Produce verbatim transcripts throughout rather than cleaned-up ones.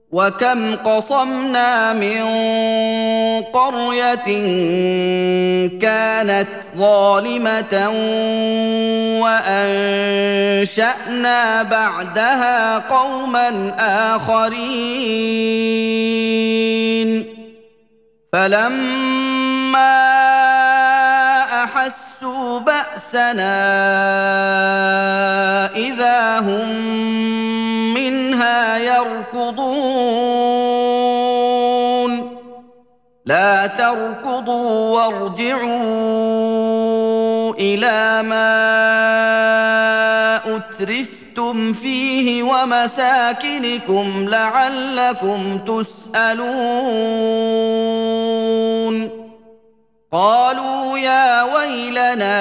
وكم قصمنا من قرية كانت ظالمة وأنشأنا بعدها قوما آخرين فلما أحسوا بأسنا إذا هم منها يركضون لا تركضوا وارجعوا إلى ما أترفتم فيه ومساكنكم لعلكم تسألون قالوا يا ويلنا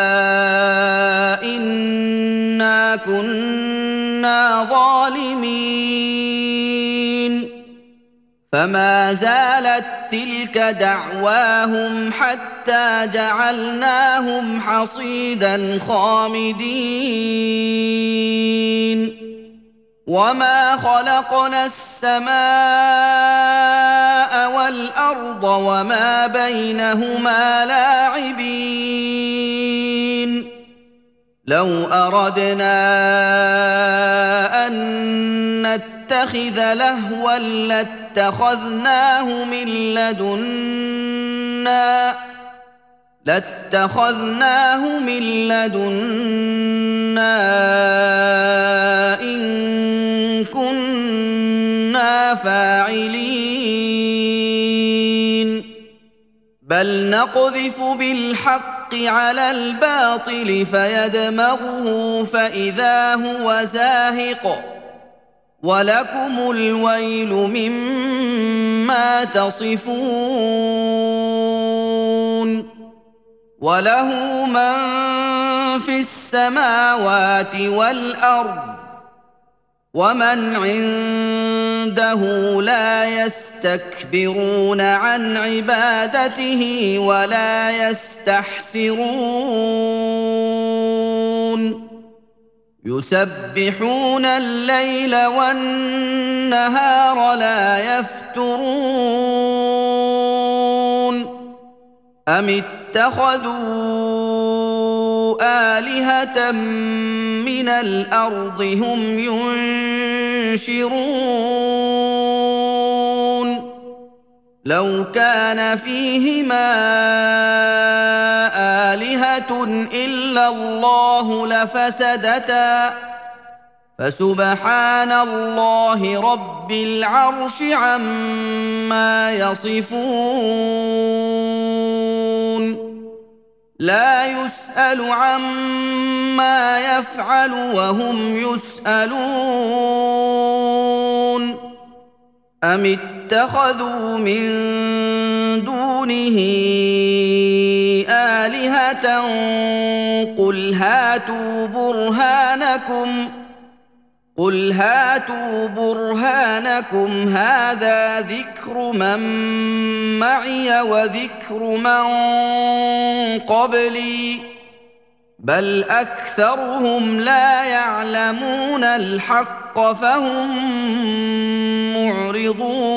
إنا كنا ظالمين فما زالت تلك دعواهم حتى جعلناهم حصيدا خامدين وما خلقنا السماء والأرض وما بينهما لاعبين لو أردنا أن نتخذ لهوا لاتخذناه من لدنا لاتخذناه من لدنا إن كنا فاعلين بل نقذف بالحق على الباطل فيدمغه فإذا هو زاهق ولكم الويل مما تصفون وله من في السماوات والأرض ومن عنده لا يستكبرون عن عبادته ولا يستحسرون يسبحون الليل والنهار لا يفترون أم اتخذوا آلهة من الأرض هم ينشرون لو كان فيهما آلهة إلا الله لفسدتا فسبحان الله رب العرش عما يصفون لا يسأل عما يفعل وهم يسألون أم اتخذوا من دونه آلهة قل هاتوا برهانكم قل هاتوا برهانكم هذا ذكر من معي وذكر من قبلي بل أكثرهم لا يعلمون الحق فهم معرضون